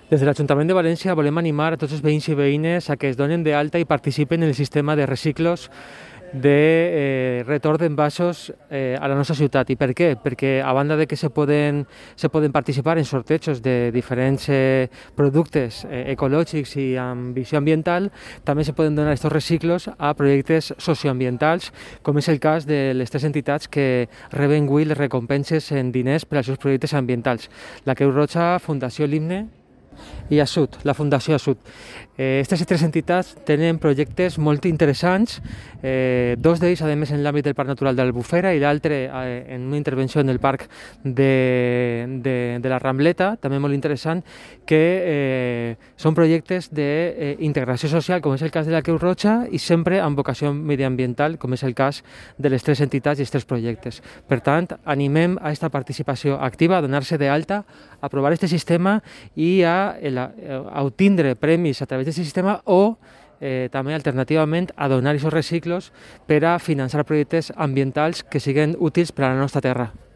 Des de l'Ajuntament de València volem animar a tots els veïns i veïnes a que es donen d'alta i participen en el sistema de reciclos de retorn d'envasos a la nostra ciutat. I per què? Perquè a banda de que se poden participar en sortejos de diferents productes ecològics i amb visió ambiental, també se poden donar aquests reciclos a projectes socioambientals, com és el cas de les tres entitats que reben avui les recompenses en diners per als seus projectes ambientals: la Creu Roja, Fundació l'Himne i Assut, la Fundació Assut. Aquestes tres entitats tenen projectes molt interessants, dos d'ells, a més, en l'àmbit del Parc Natural de l'Albufera i l'altre en una intervenció en el Parc de la Rambleta, també molt interessant, que són projectes d'integració social, com és el cas de la Creu Roja, i sempre amb vocació mediambiental, com és el cas de les tres entitats i els tres projectes. Per tant, animem a aquesta participació activa, a donar-se d'alta, a provar aquest sistema i a obtindre premis a través d'aquest sistema o també alternativament a donar aquests reciclos per a finançar projectes ambientals que siguin útils per a la nostra terra.